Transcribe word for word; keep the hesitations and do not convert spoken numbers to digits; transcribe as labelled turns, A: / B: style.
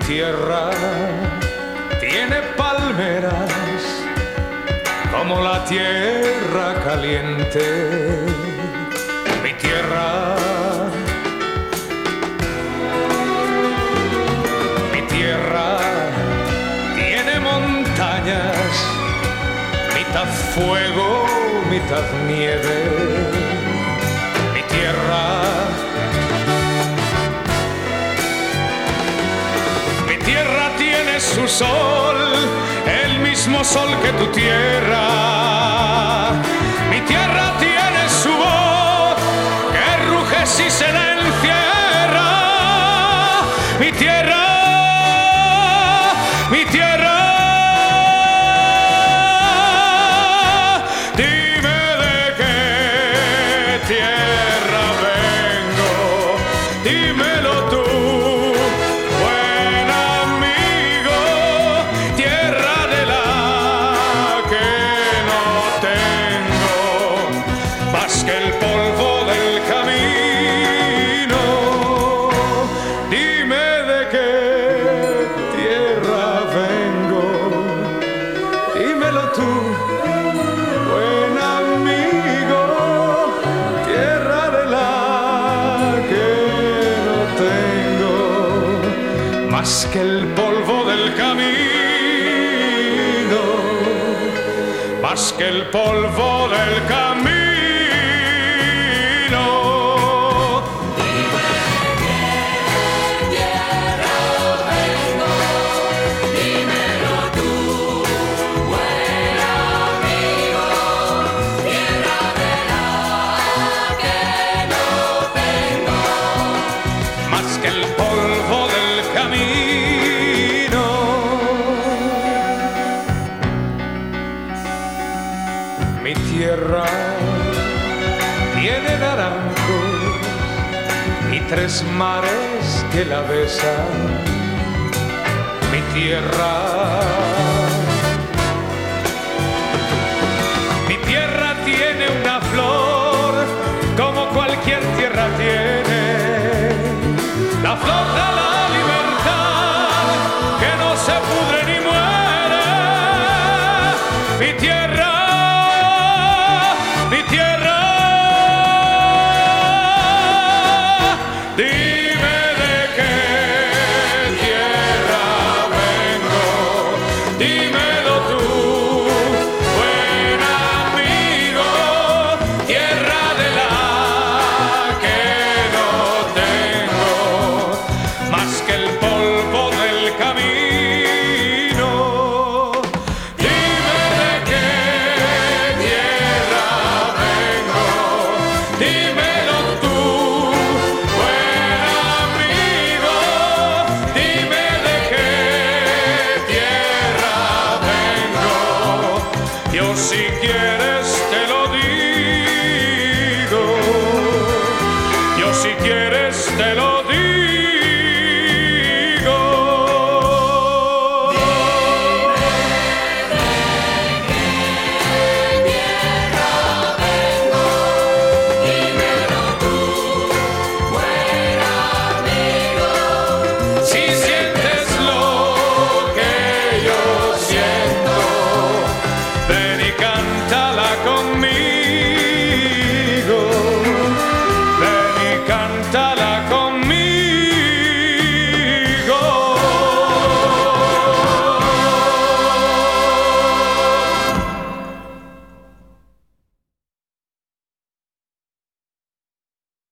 A: tierra tiene palmeras como la tierra caliente. Mi tierra, mi tierra tiene montañas, mitad fuego, mitad nieve. Mi tierra, mi tierra tiene su sol, el mismo sol que tu tierra. Mi tierra tiene su voz, que ruge si se la encierra. Mi tierra, mi tierra. Dime de qué tierra vengo, dímelo tú, buen amigo. Tierra de la que no tengo más que el polvo del camino. Dime de qué tierra vengo, dímelo tú, buen amigo. Tierra de la que no tengo más que el polvo del camino, más que el polvo del camino. Más que el polvo del camino. Mi tierra tiene naranjos y tres mares que la besan. Mi tierra